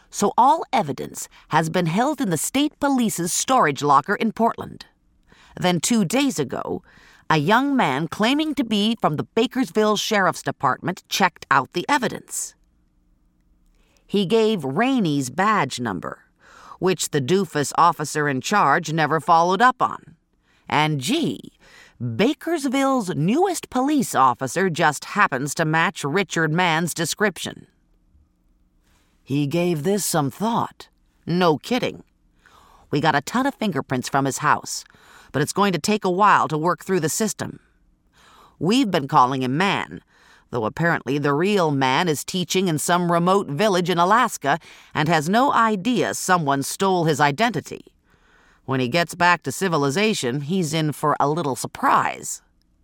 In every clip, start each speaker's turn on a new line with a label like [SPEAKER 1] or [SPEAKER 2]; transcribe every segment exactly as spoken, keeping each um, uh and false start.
[SPEAKER 1] So all evidence has been held in the state police's storage locker in Portland. Then two days ago, a young man claiming to be from the Bakersville Sheriff's Department checked out the evidence. He gave Rainey's badge number, which the doofus officer in charge never followed up on. And gee, Bakersville's newest police officer just happens to match Richard Mann's description. He gave this some thought. No kidding. We got a ton of fingerprints from his house, but it's going to take a while to work through the system. We've been calling him Mann, though apparently the real Mann is teaching in some remote village in Alaska and has no idea someone stole his identity. When he gets back to civilization, he's in for a little surprise.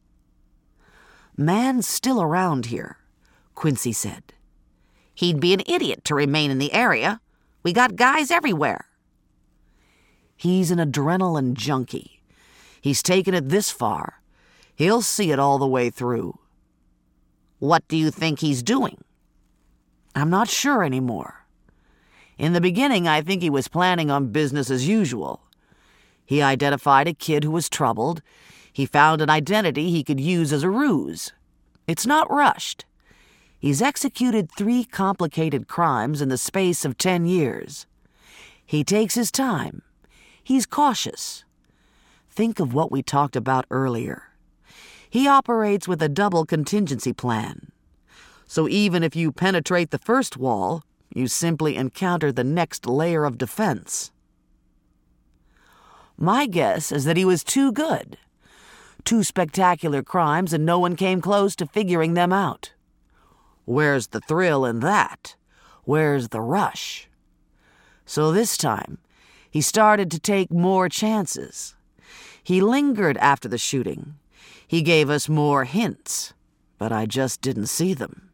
[SPEAKER 1] Mann's still around here, Quincy said. He'd be an idiot to remain in the area. We got guys everywhere. He's an adrenaline junkie. He's taken it this far. He'll see it all the way through. What do you think he's doing? I'm not sure anymore. In the beginning, I think he was planning on business as usual. He identified a kid who was troubled. He found an identity he could use as a ruse. It's not rushed. He's executed three complicated crimes in the space of ten years. He takes his time. He's cautious. Think of what we talked about earlier. He operates with a double contingency plan. So even if you penetrate the first wall, you simply encounter the next layer of defense. My guess is that he was too good. Two spectacular crimes and no one came close to figuring them out. Where's the thrill in that? Where's the rush? So this time, he started to take more chances. He lingered after the shooting. He gave us more hints, but I just didn't see them.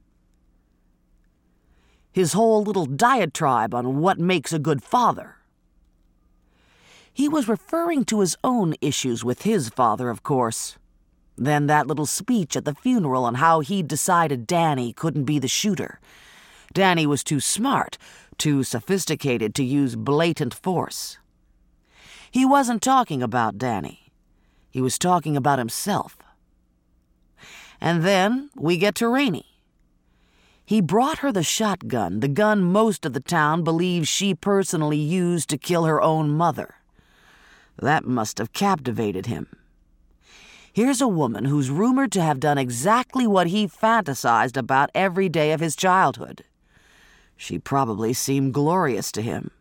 [SPEAKER 1] His whole little diatribe on what makes a good father. He was referring to his own issues with his father, of course. Then that little speech at the funeral on how he'd decided Danny couldn't be the shooter. Danny was too smart, too sophisticated to use blatant force. He wasn't talking about Danny. He was talking about himself. And then we get to Rainey. He brought her the shotgun, the gun most of the town believes she personally used to kill her own mother. That must have captivated him. Here's a woman who's rumored to have done exactly what he fantasized about every day of his childhood. She probably seemed glorious to him.